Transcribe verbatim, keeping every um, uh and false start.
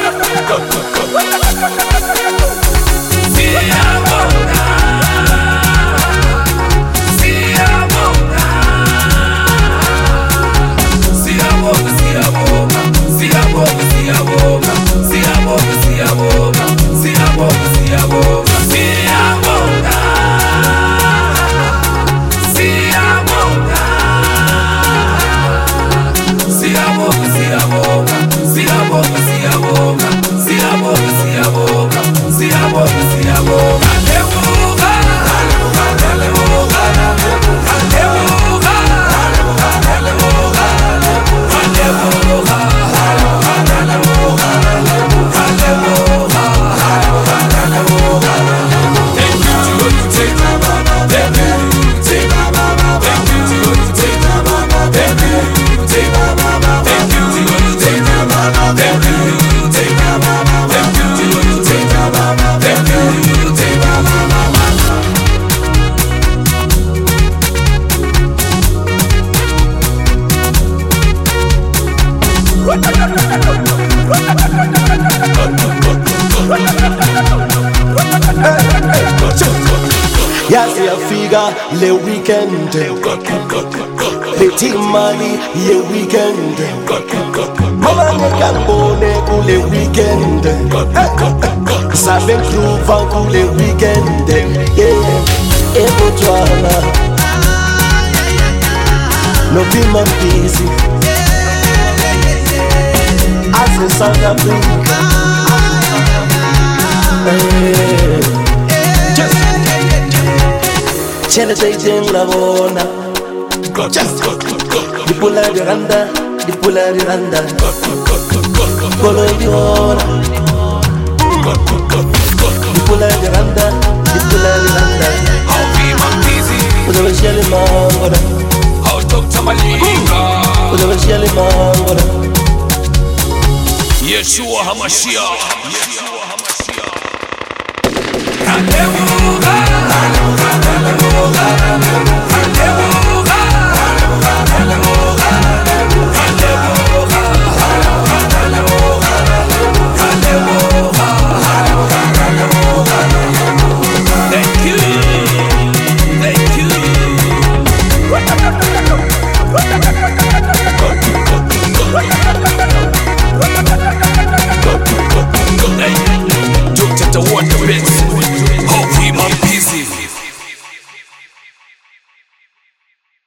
Le weekend Beti mali ye weekend Mama neka mbone kule weekend Saben kruva kule weekend Yeah, ebo twala No be man busy Ase sanga brinka Just Chene dating la bona Di pula di randa, di pula di randa Colo di ora Di pula di randa, di pula di randa How be man busy Uda vashia li mangora How talk to Malinga Uda vashia li mangora Yeshua HaMashiach Hallelujah, hallelujah, hallelujah.